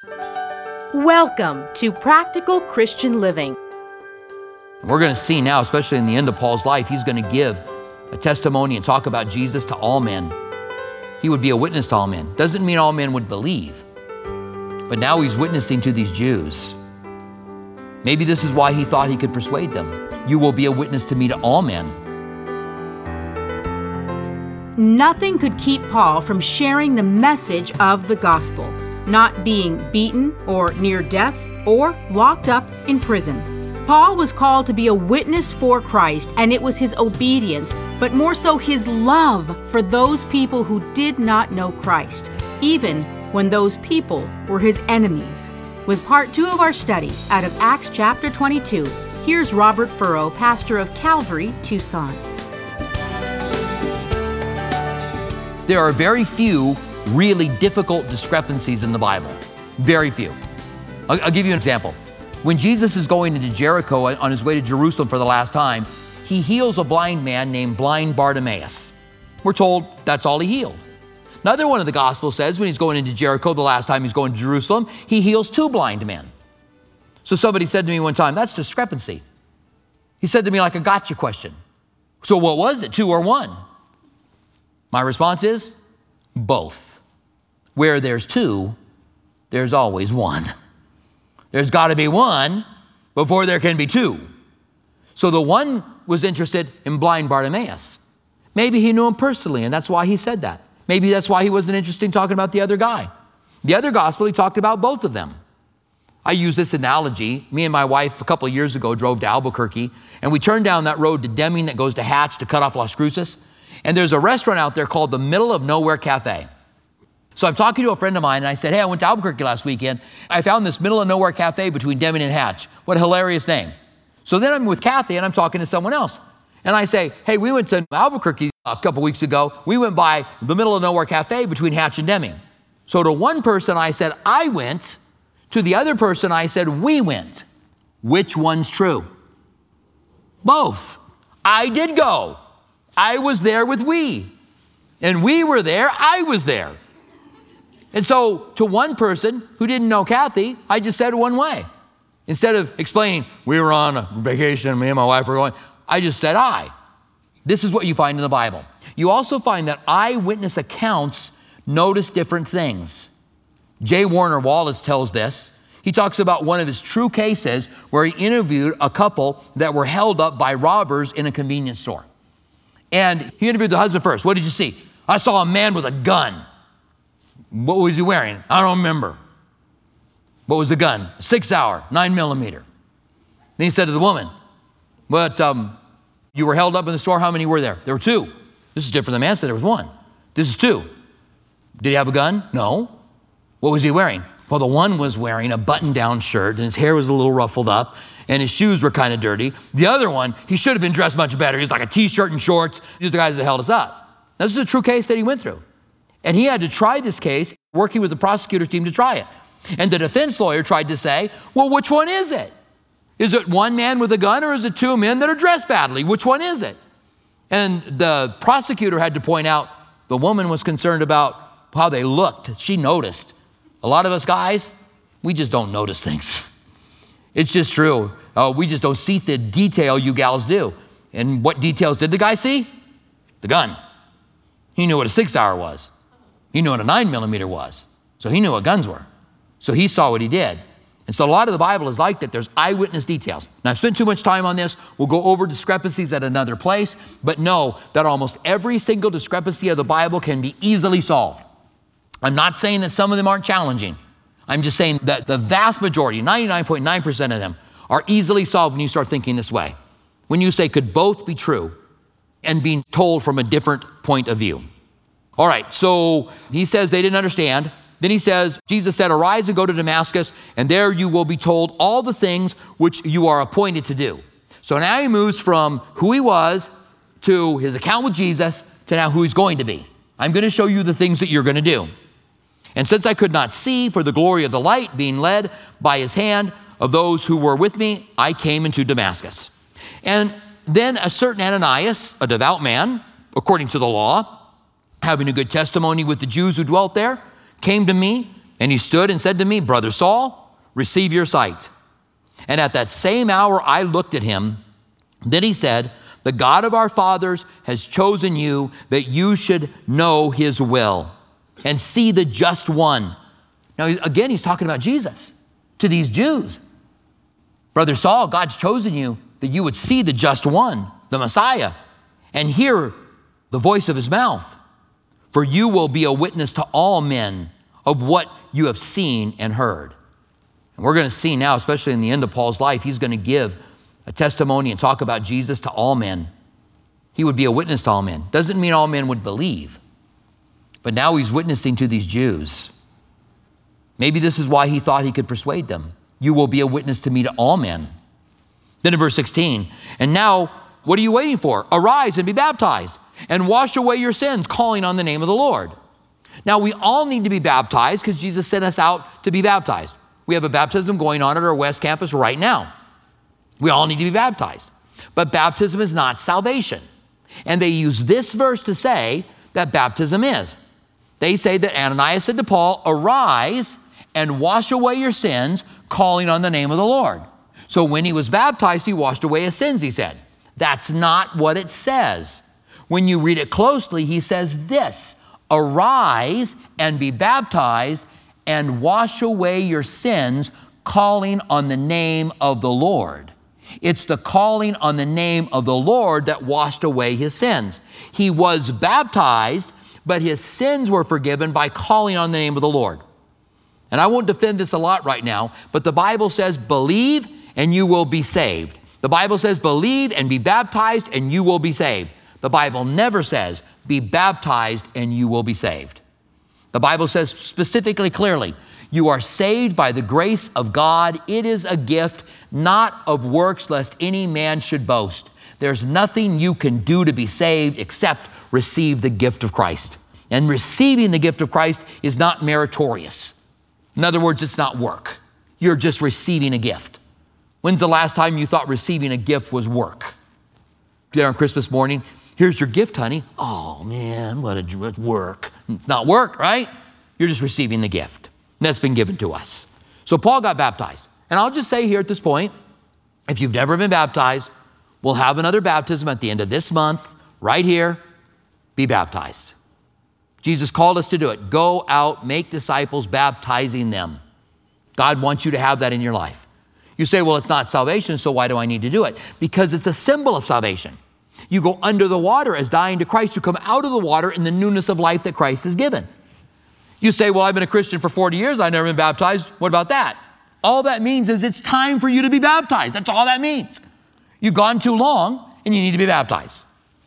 Welcome to Practical Christian Living. We're going to see now, especially in the end of Paul's life, he's going to give a testimony and talk about Jesus to all men. He would be a witness to all men. Doesn't mean all men would believe, but now he's witnessing to these Jews. Maybe this is why he thought he could persuade them. You will be a witness to me to all men. Nothing could keep Paul from sharing the message of the gospel, not being beaten or near death or locked up in prison. Paul was called to be a witness for Christ, and it was his obedience, but more so his love for those people who did not know Christ, even when those people were his enemies. With part 2 of our study out of Acts chapter 22, here's Robert Furrow, pastor of Calvary, Tucson. There are very few really difficult discrepancies in the Bible. Very few. I'll give you an example. When Jesus is going into Jericho on his way to Jerusalem for the last time, he heals a blind man named blind Bartimaeus. We're told that's all he healed. Another one of the Gospels says when he's going into Jericho the last time he's going to Jerusalem, he heals 2 blind men. So somebody said to me one time, that's discrepancy. He said to me like a gotcha question. So what was it, 2 or 1? My response is, both. Where there's 2, there's always 1. There's got to be 1 before there can be 2. So the one was interested in blind Bartimaeus. Maybe he knew him personally, and that's why he said that. Maybe that's why he wasn't interested in talking about the other guy. The other gospel, he talked about both of them. I use this analogy. Me and my wife a couple of years ago drove to Albuquerque, and we turned down that road to Deming that goes to Hatch to cut off Las Cruces. And there's a restaurant out there called the Middle of Nowhere Cafe. So I'm talking to a friend of mine, and I said, hey, I went to Albuquerque last weekend. I found this Middle of Nowhere Cafe between Deming and Hatch. What a hilarious name. So then I'm with Kathy, and I'm talking to someone else. And I say, hey, we went to Albuquerque a couple weeks ago. We went by the Middle of Nowhere Cafe between Hatch and Deming. So to one person, I said, I went. To the other person, I said, we went. Which one's true? Both. I did go. I was there with we. And we were there, I was there. And so to one person who didn't know Kathy, I just said one way. Instead of explaining, we were on a vacation, me and my wife were going, I just said I. This is what you find in the Bible. You also find that eyewitness accounts notice different things. J. Warner Wallace tells this. He talks about one of his true cases where he interviewed a couple that were held up by robbers in a convenience store. And he interviewed the husband first. What did you see? I saw a man with a gun. What was he wearing? I don't remember. What was the gun? A 6-hour, 9mm. Then he said to the woman, but you were held up in the store. How many were there? There were 2. This is different. The man said there was 1. This is 2. Did he have a gun? No. What was he wearing? Well, the one was wearing a button-down shirt, and his hair was a little ruffled up, and his shoes were kind of dirty. The other one, he should have been dressed much better. He was like a T-shirt and shorts. These are the guys that held us up. Now, this is a true case that he went through. And he had to try this case, working with the prosecutor team to try it. And the defense lawyer tried to say, well, which one is it? Is it one man with a gun, or is it 2 men that are dressed badly? Which one is it? And the prosecutor had to point out the woman was concerned about how they looked. She noticed. A lot of us guys, we just don't notice things. It's just true. We just don't see the detail you gals do. And what details did the guy see? The gun. He knew what a 6-hour was. He knew what a 9mm was. So he knew what guns were. So he saw what he did. And so a lot of the Bible is like that. There's eyewitness details. Now, I've spent too much time on this. We'll go over discrepancies at another place. But know that almost every single discrepancy of the Bible can be easily solved. I'm not saying that some of them aren't challenging. I'm just saying that the vast majority, 99.9% of them, are easily solved when you start thinking this way. When you say could both be true and being told from a different point of view. All right, so he says they didn't understand. Then he says, Jesus said, arise and go to Damascus, and there you will be told all the things which you are appointed to do. So now he moves from who he was to his account with Jesus to now who he's going to be. I'm going to show you the things that you're going to do. And since I could not see for the glory of the light, being led by his hand of those who were with me, I came into Damascus. And then a certain Ananias, a devout man, according to the law, having a good testimony with the Jews who dwelt there, came to me And he stood and said to me, Brother Saul, receive your sight. And at that same hour I looked at him. Then he said, the God of our fathers has chosen you that you should know his will and see the just one. Now, again, he's talking about Jesus to these Jews. Brother Saul, God's chosen you that you would see the just one, the Messiah, and hear the voice of his mouth. For you will be a witness to all men of what you have seen and heard. And we're going to see now, especially in the end of Paul's life, he's going to give a testimony and talk about Jesus to all men. He would be a witness to all men. Doesn't mean all men would believe. But now he's witnessing to these Jews. Maybe this is why he thought he could persuade them. You will be a witness to me to all men. Then in verse 16, and now what are you waiting for? Arise and be baptized and wash away your sins, calling on the name of the Lord. Now we all need to be baptized because Jesus sent us out to be baptized. We have a baptism going on at our West Campus right now. We all need to be baptized. But baptism is not salvation. And they use this verse to say that baptism is. They say that Ananias said to Paul, arise and wash away your sins, calling on the name of the Lord. So when he was baptized, he washed away his sins, he said. That's not what it says. When you read it closely, he says this, arise and be baptized and wash away your sins, calling on the name of the Lord. It's the calling on the name of the Lord that washed away his sins. He was baptized, but his sins were forgiven by calling on the name of the Lord. And I won't defend this a lot right now, but the Bible says, believe and you will be saved. The Bible says, believe and be baptized and you will be saved. The Bible never says, be baptized and you will be saved. The Bible says specifically, clearly, you are saved by the grace of God. It is a gift, not of works, lest any man should boast. There's nothing you can do to be saved except receive the gift of Christ. And receiving the gift of Christ is not meritorious. In other words, it's not work. You're just receiving a gift. When's the last time you thought receiving a gift was work? There on Christmas morning, here's your gift, honey. Oh man, what a work. It's not work, right? You're just receiving the gift. That's been given to us. So Paul got baptized. And I'll just say here at this point, if you've never been baptized, we'll have another baptism at the end of this month, right here. Be baptized. Jesus called us to do it. Go out, make disciples, baptizing them. God wants you to have that in your life. You say, well, it's not salvation, so why do I need to do it? Because it's a symbol of salvation. You go under the water as dying to Christ. You come out of the water in the newness of life that Christ has given. You say, well, I've been a Christian for 40 years. I've never been baptized. What about that? All that means is it's time for you to be baptized. That's all that means. You've gone too long and you need to be baptized.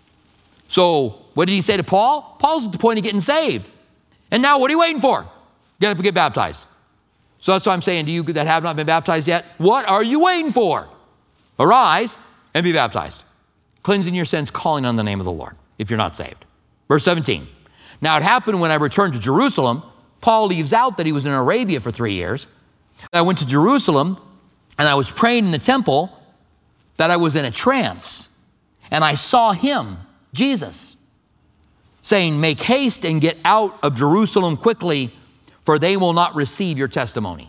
So what did he say to Paul? Paul's at the point of getting saved. And now what are you waiting for? Get up and get baptized. So that's what I'm saying to you that have not been baptized yet. What are you waiting for? Arise and be baptized. Cleansing your sins, calling on the name of the Lord, if you're not saved. Verse 17. Now it happened when I returned to Jerusalem. Paul leaves out that he was in Arabia for 3 years. I went to Jerusalem and I was praying in the temple that I was in a trance. And I saw him, Jesus, saying, make haste and get out of Jerusalem quickly, for they will not receive your testimony.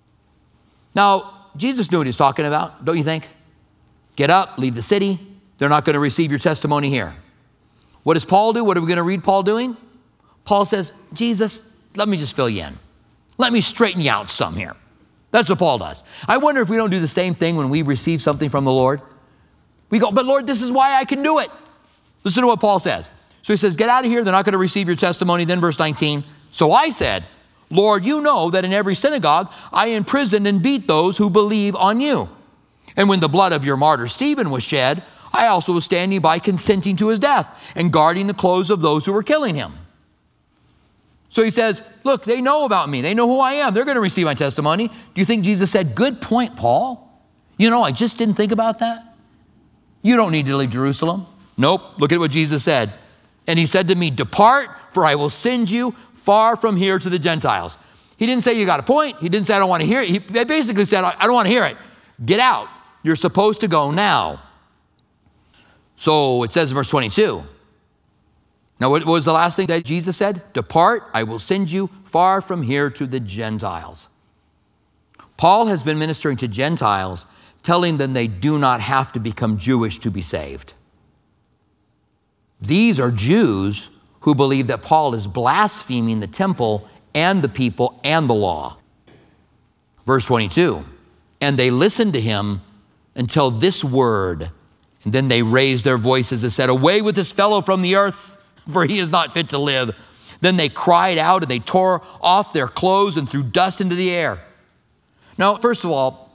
Now, Jesus knew what he was talking about, don't you think? Get up, leave the city. They're not going to receive your testimony here. What does Paul do? What are we going to read Paul doing? Paul says, Jesus, let me just fill you in. Let me straighten you out some here. That's what Paul does. I wonder if we don't do the same thing when we receive something from the Lord. We go, but Lord, this is why I can do it. Listen to what Paul says. So he says, get out of here. They're not going to receive your testimony. Then verse 19. So I said, Lord, you know that in every synagogue I imprisoned and beat those who believe on you. And when the blood of your martyr Stephen was shed, I also was standing by consenting to his death and guarding the clothes of those who were killing him. So he says, look, they know about me. They know who I am. They're going to receive my testimony. Do you think Jesus said, good point, Paul? You know, I just didn't think about that. You don't need to leave Jerusalem. Nope. Look at what Jesus said. And he said to me, depart, for I will send you far from here to the Gentiles. He didn't say you got a point. He didn't say I don't want to hear it. He basically said, I don't want to hear it. Get out. You're supposed to go now. So it says in verse 22, Now, what was the last thing that Jesus said? Depart, I will send you far from here to the Gentiles. Paul has been ministering to Gentiles, telling them they do not have to become Jewish to be saved. These are Jews who believe that Paul is blaspheming the temple and the people and the law. Verse 22, and they listened to him until this word, and then they raised their voices and said, away with this fellow from the earth, for he is not fit to live. Then they cried out and they tore off their clothes and threw dust into the air. Now, first of all,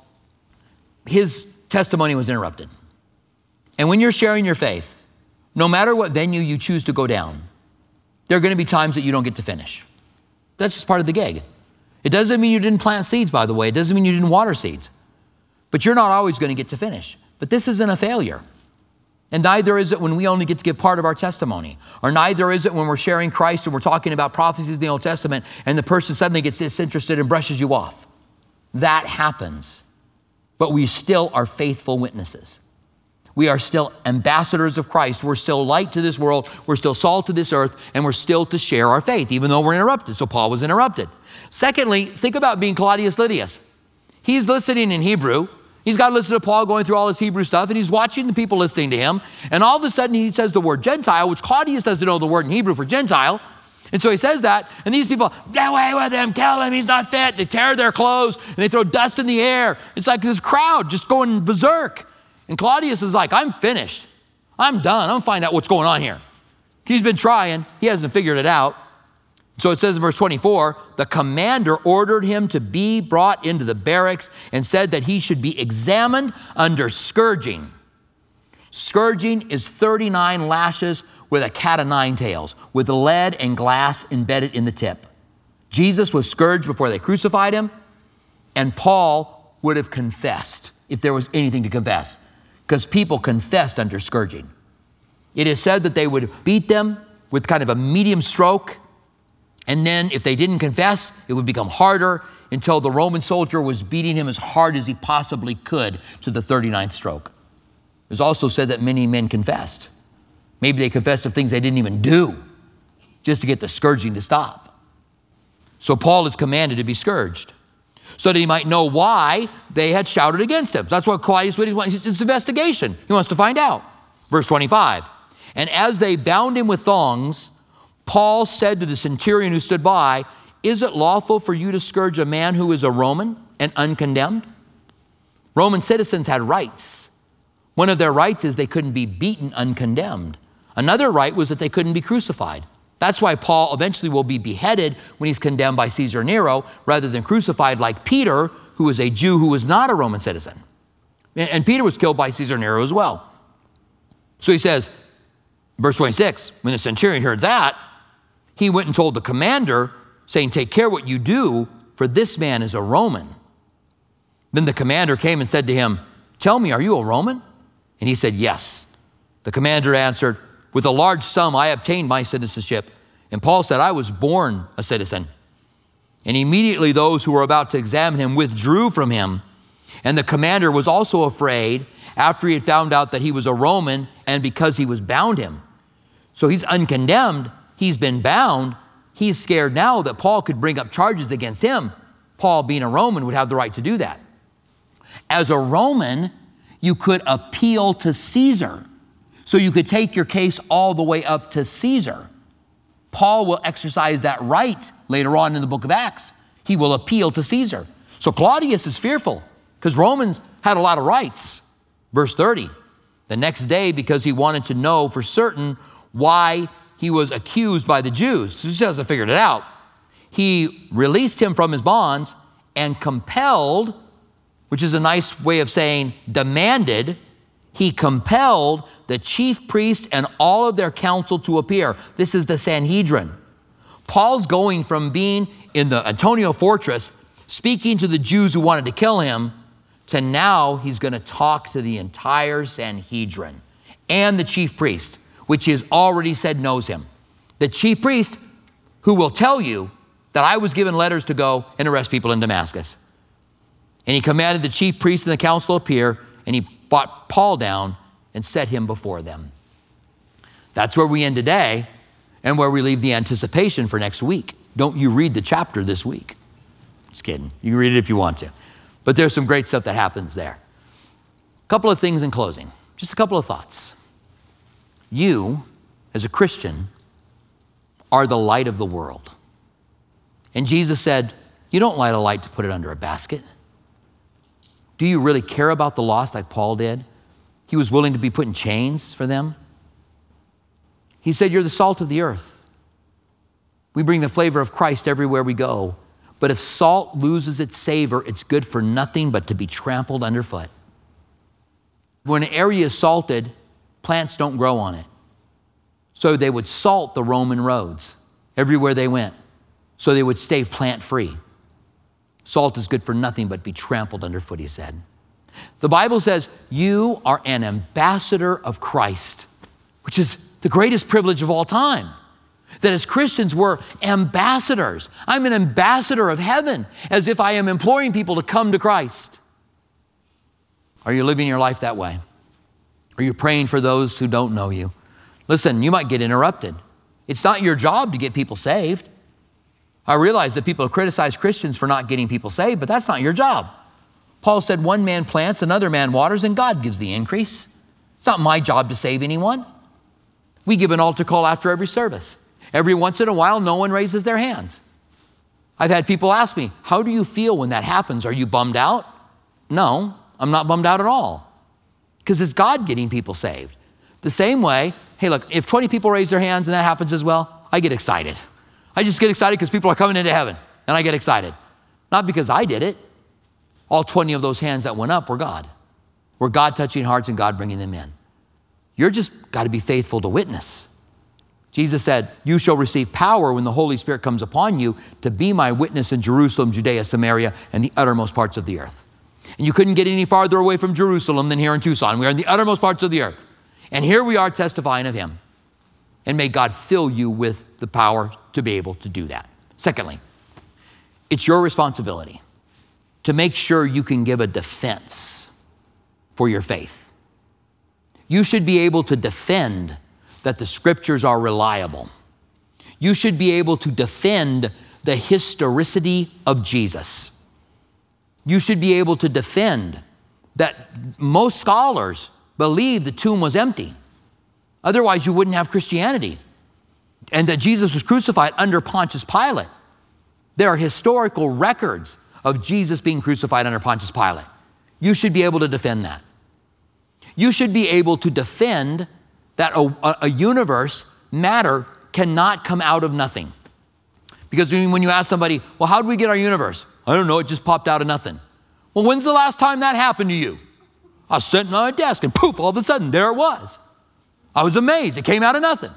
his testimony was interrupted. And when you're sharing your faith, no matter what venue you choose to go down, there are going to be times that you don't get to finish. That's just part of the gig. It doesn't mean you didn't plant seeds, by the way. It doesn't mean you didn't water seeds. But you're not always going to get to finish. But this isn't a failure. And neither is it when we only get to give part of our testimony. Or neither is it when we're sharing Christ and we're talking about prophecies in the Old Testament and the person suddenly gets disinterested and brushes you off. That happens. But we still are faithful witnesses. We are still ambassadors of Christ. We're still light to this world. We're still salt to this earth. And we're still to share our faith, even though we're interrupted. So Paul was interrupted. Secondly, think about being Claudius Lydius. He's listening in Hebrew. He's got to listen to Paul going through all his Hebrew stuff, and he's watching the people listening to him. And all of a sudden, he says the word Gentile, which Claudius doesn't know the word in Hebrew for Gentile. And so he says that, and these people, get away with him, kill him, he's not fit. They tear their clothes, and they throw dust in the air. It's like this crowd just going berserk. And Claudius is like, I'm finished. I'm done. I'm going to find out what's going on here. He's been trying. He hasn't figured it out. So it says in verse 24, the commander ordered him to be brought into the barracks and said that he should be examined under scourging. Scourging is 39 lashes with a cat o' nine tails, with lead and glass embedded in the tip. Jesus was scourged before they crucified him, and Paul would have confessed if there was anything to confess, because people confessed under scourging. It is said that they would beat them with kind of a medium stroke, and then if they didn't confess, it would become harder until the Roman soldier was beating him as hard as he possibly could to the 39th stroke. It was also said that many men confessed. Maybe they confessed of things they didn't even do just to get the scourging to stop. So Paul is commanded to be scourged so that he might know why they had shouted against him. That's what Claudius wants. It's investigation. He wants to find out. Verse 25, and as they bound him with thongs, Paul said to the centurion who stood by, is it lawful for you to scourge a man who is a Roman and uncondemned? Roman citizens had rights. One of their rights is they couldn't be beaten uncondemned. Another right was that they couldn't be crucified. That's why Paul eventually will be beheaded when he's condemned by Caesar Nero, rather than crucified like Peter, who was a Jew who was not a Roman citizen. And Peter was killed by Caesar Nero as well. So he says, verse 26, when the centurion heard that, he went and told the commander, saying, take care what you do, for this man is a Roman. Then the commander came and said to him, tell me, are you a Roman? And he said, yes. The commander answered, with a large sum I obtained my citizenship. And Paul said, I was born a citizen. And immediately those who were about to examine him withdrew from him. And the commander was also afraid after he had found out that he was a Roman and because he was bound him. So he's uncondemned. He's been bound. He's scared now that Paul could bring up charges against him. Paul, being a Roman, would have the right to do that. As a Roman, you could appeal to Caesar. So you could take your case all the way up to Caesar. Paul will exercise that right later on in the book of Acts. He will appeal to Caesar. So Claudius is fearful because Romans had a lot of rights. Verse 30, the next day, because he wanted to know for certain why he was accused by the Jews. He hasn't figured it out. He released him from his bonds and compelled, which is a nice way of saying demanded, he compelled the chief priests and all of their council to appear. This is the Sanhedrin. Paul's going from being in the Antonia fortress, speaking to the Jews who wanted to kill him, to now he's going to talk to the entire Sanhedrin and the chief priest, which he has already said knows him. The chief priest who will tell you that I was given letters to go and arrest people in Damascus. And he commanded the chief priests and the council appear, and he brought Paul down and set him before them. That's where we end today. and where we leave the anticipation for next week. Don't you read the chapter this week. Just kidding. You can read it if you want to. But there's some great stuff that happens there. A couple of things in closing. Just a couple of thoughts. You, as a Christian, are the light of the world. And Jesus said, you don't light a light to put it under a basket. Do you really care about the lost like Paul did? He was willing to be put in chains for them. He said, you're the salt of the earth. We bring the flavor of Christ everywhere we go. But if salt loses its savor, it's good for nothing but to be trampled underfoot. When an area is salted, plants don't grow on it. So they would salt the Roman roads everywhere they went, so they would stay plant-free. Salt is good for nothing but be trampled underfoot, he said. The Bible says you are an ambassador of Christ, which is the greatest privilege of all time. That as Christians, we're ambassadors. I'm an ambassador of heaven, as if I am imploring people to come to Christ. Are you living your life that way? Are you praying for those who don't know you? Listen, you might get interrupted. It's not your job to get people saved. I realize that people criticize Christians for not getting people saved, but that's not your job. Paul said, one man plants, another man waters, and God gives the increase. It's not my job to save anyone. We give an altar call after every service. Every once in a while, no one raises their hands. I've had people ask me, how do you feel when that happens? Are you bummed out? No, I'm not bummed out at all, because it's God getting people saved. The same way, hey, look, if 20 people raise their hands and that happens as well, I get excited. I just get excited because people are coming into heaven, and I get excited. Not because I did it. All 20 of those hands that went up were God. Were God touching hearts and God bringing them in. You're just got to be faithful to witness. Jesus said, you shall receive power when the Holy Spirit comes upon you to be my witness in Jerusalem, Judea, Samaria, and the uttermost parts of the earth. And you couldn't get any farther away from Jerusalem than here in Tucson. We are in the uttermost parts of the earth. And here we are testifying of him. And may God fill you with the power to be able to do that. Secondly, it's your responsibility to make sure you can give a defense for your faith. You should be able to defend that the scriptures are reliable. You should be able to defend the historicity of Jesus. You should be able to defend that most scholars believe the tomb was empty. Otherwise, you wouldn't have Christianity. And that Jesus was crucified under Pontius Pilate. There are historical records of Jesus being crucified under Pontius Pilate. You should be able to defend that. You should be able to defend that a universe, matter, cannot come out of nothing. Because when you ask somebody, well, how did we get our universe? I don't know, it just popped out of nothing. Well, when's the last time that happened to you? I was sitting on my desk and poof, all of a sudden, there it was. I was amazed, it came out of nothing.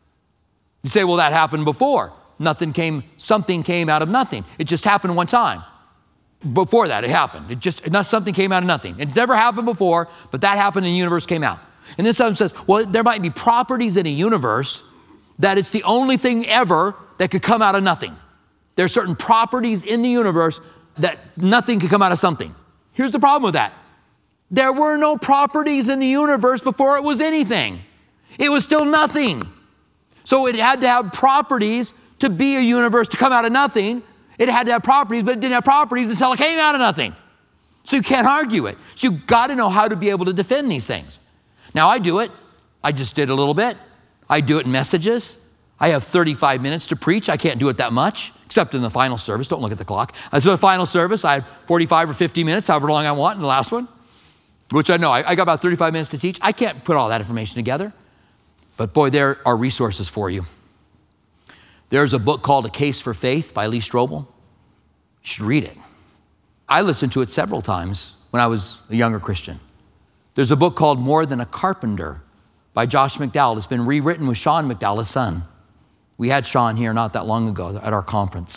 You say, well, that happened before. Something came out of nothing. It just happened one time. Before that, it happened. Something came out of nothing. It never happened before, but that happened and the universe came out. And then someone says, well, there might be properties in a universe that it's the only thing ever that could come out of nothing. There are certain properties in the universe that nothing could come out of something. Here's the problem with that. There were no properties in the universe before it was anything. It was still nothing. So it had to have properties to be a universe, to come out of nothing. It had to have properties, but it didn't have properties until it came out of nothing. So you can't argue it. So you've got to know how to be able to defend these things. Now I do it. I just did a little bit. I do it in messages. I have 35 minutes to preach. I can't do it that much, except in the final service. Don't look at the clock. So the final service, I have 45 or 50 minutes, however long I want in the last one, which I know. I got about 35 minutes to teach. I can't put all that information together. But boy, there are resources for you. There's a book called A Case for Faith by Lee Strobel. You should read it. I listened to it several times when I was a younger Christian. There's a book called More Than a Carpenter by Josh McDowell. It's been rewritten with Sean McDowell, his son. We had Sean here not that long ago at our conference.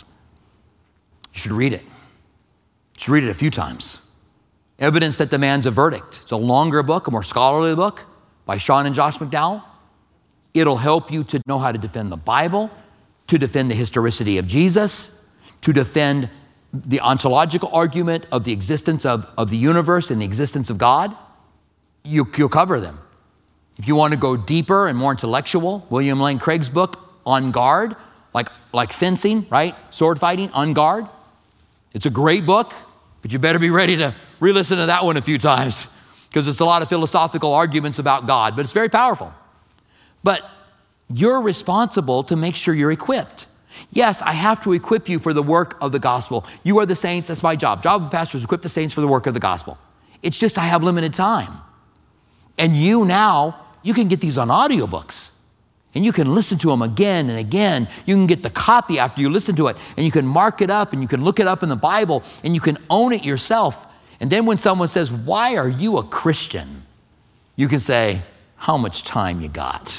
You should read it. You should read it a few times. Evidence That Demands a Verdict. It's a longer book, a more scholarly book by Sean and Josh McDowell. It'll help you to know how to defend the Bible, to defend the historicity of Jesus, to defend the ontological argument of the existence of the universe and the existence of God. You'll cover them. If you want to go deeper and more intellectual, William Lane Craig's book, On Guard, like fencing, right? Sword fighting, On Guard. It's a great book, but you better be ready to re-listen to that one a few times because it's a lot of philosophical arguments about God, but it's very powerful. But you're responsible to make sure you're equipped. Yes, I have to equip you for the work of the gospel. You are the saints, that's my job. Job of pastors, equip the saints for the work of the gospel. It's just I have limited time. And you can get these on audiobooks. And you can listen to them again and again. You can get the copy after you listen to it, and you can mark it up, and you can look it up in the Bible, and you can own it yourself. And then when someone says, why are you a Christian? You can say, how much time you got?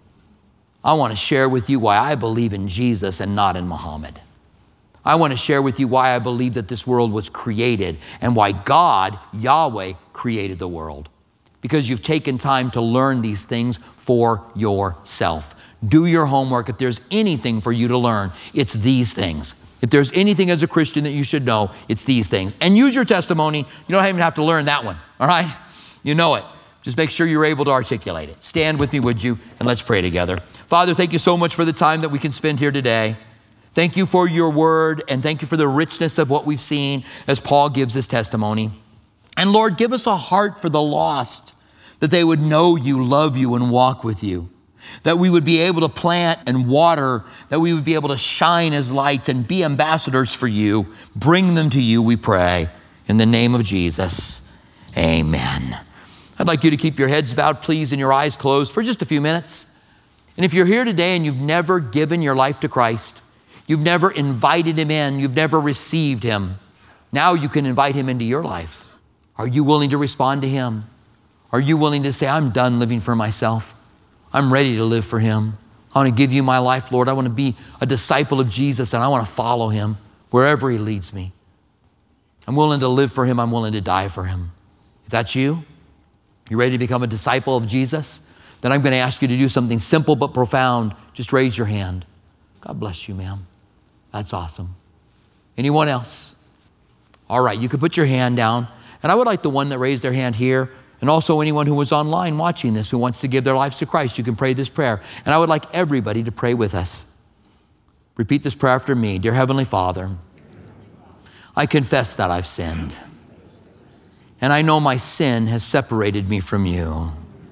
I want to share with you why I believe in Jesus and not in Muhammad. I want to share with you why I believe that this world was created and why God, Yahweh, created the world. Because you've taken time to learn these things for yourself. Do your homework. If there's anything for you to learn, it's these things. If there's anything as a Christian that you should know, it's these things. And use your testimony. You don't even have to learn that one, all right? You know it. Just make sure you're able to articulate it. Stand with me, would you? And let's pray together. Father, thank you so much for the time that we can spend here today. Thank you for your word, and thank you for the richness of what we've seen as Paul gives his testimony. And Lord, give us a heart for the lost, that they would know you, love you, and walk with you. That we would be able to plant and water, that we would be able to shine as lights and be ambassadors for you. Bring them to you, we pray. In the name of Jesus, amen. I'd like you to keep your heads bowed, please, and your eyes closed for just a few minutes. And if you're here today and you've never given your life to Christ, you've never invited him in, you've never received him, now you can invite him into your life. Are you willing to respond to him? Are you willing to say, I'm done living for myself. I'm ready to live for him. I want to give you my life, Lord. I want to be a disciple of Jesus, and I want to follow him wherever he leads me. I'm willing to live for him. I'm willing to die for him. If that's you, you ready to become a disciple of Jesus? Then I'm going to ask you to do something simple but profound. Just raise your hand. God bless you, ma'am. That's awesome. Anyone else? All right, you can put your hand down. And I would like the one that raised their hand here, and also anyone who was online watching this who wants to give their lives to Christ, you can pray this prayer. And I would like everybody to pray with us. Repeat this prayer after me. Dear Heavenly Father, I confess that I've sinned. And I know my sin has separated me from you.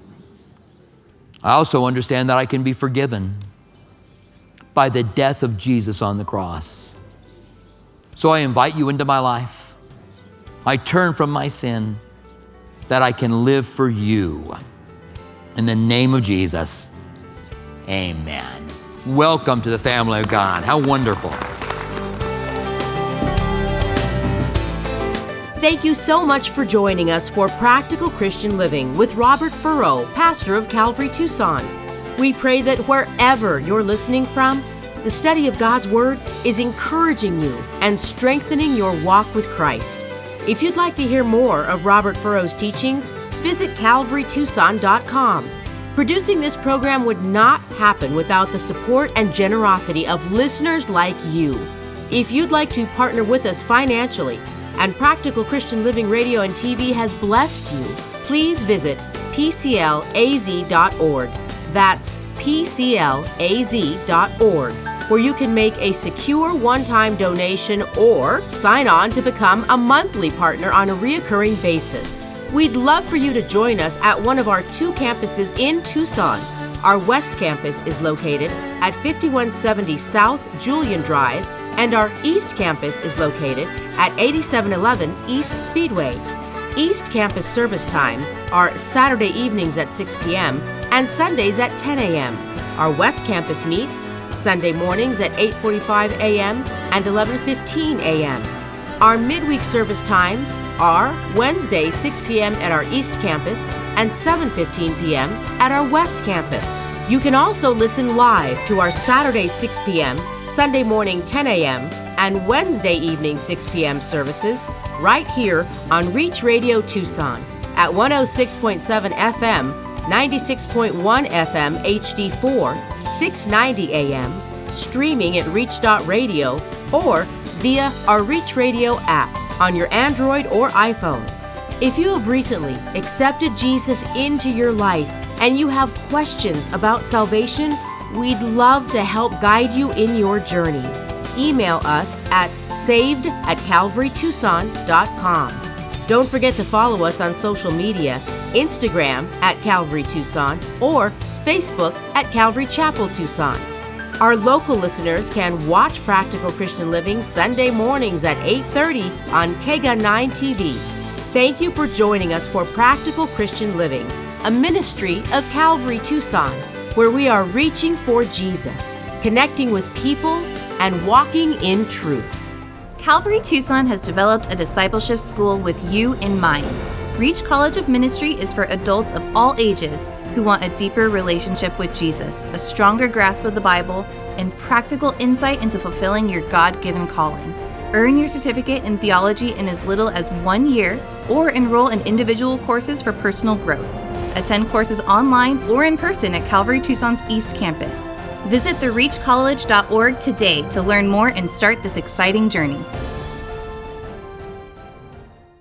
I also understand that I can be forgiven by the death of Jesus on the cross. So I invite you into my life. I turn from my sin that I can live for you. In the name of Jesus, amen. Welcome to the family of God. How wonderful. Thank you so much for joining us for Practical Christian Living with Robert Furrow, pastor of Calvary Tucson. We pray that wherever you're listening from, the study of God's Word is encouraging you and strengthening your walk with Christ. If you'd like to hear more of Robert Furrow's teachings, visit calvarytucson.com. Producing this program would not happen without the support and generosity of listeners like you. If you'd like to partner with us financially, and Practical Christian Living Radio and TV has blessed you, please visit pclaz.org. That's pclaz.org, where you can make a secure one-time donation or sign on to become a monthly partner on a reoccurring basis. We'd love for you to join us at one of our 2 campuses in Tucson. Our West Campus is located at 5170 South Julian Drive, and our East Campus is located at 8711 East Speedway. East Campus service times are Saturday evenings at 6 p.m. and Sundays at 10 a.m. Our West Campus meets Sunday mornings at 8:45 a.m. and 11:15 a.m. Our midweek service times are Wednesday 6 p.m. at our East Campus and 7:15 p.m. at our West Campus. You can also listen live to our Saturday 6 p.m., Sunday morning 10 a.m., and Wednesday evening 6 p.m. services right here on Reach Radio Tucson at 106.7 FM, 96.1 FM HD4, 690 AM, streaming at reach.radio, or via our Reach Radio app on your Android or iPhone. If you have recently accepted Jesus into your life and you have questions about salvation, We'd love to help guide you in your journey. Email us at saved@calvarytucson.com. Don't forget to follow us on social media, Instagram at Calvary Tucson or Facebook at Calvary Chapel Tucson. Our local listeners can watch Practical Christian Living Sunday mornings at 8:30 on KEGA 9 TV. Thank you for joining us for Practical Christian Living, a ministry of Calvary Tucson, where we are reaching for Jesus, connecting with people, and walking in truth. Calvary Tucson has developed a discipleship school with you in mind. Reach College of Ministry is for adults of all ages who want a deeper relationship with Jesus, a stronger grasp of the Bible, and practical insight into fulfilling your God-given calling. Earn your certificate in theology in as little as 1 year, or enroll in individual courses for personal growth. Attend courses online or in person at Calvary Tucson's East Campus. Visit thereachcollege.org today to learn more and start this exciting journey.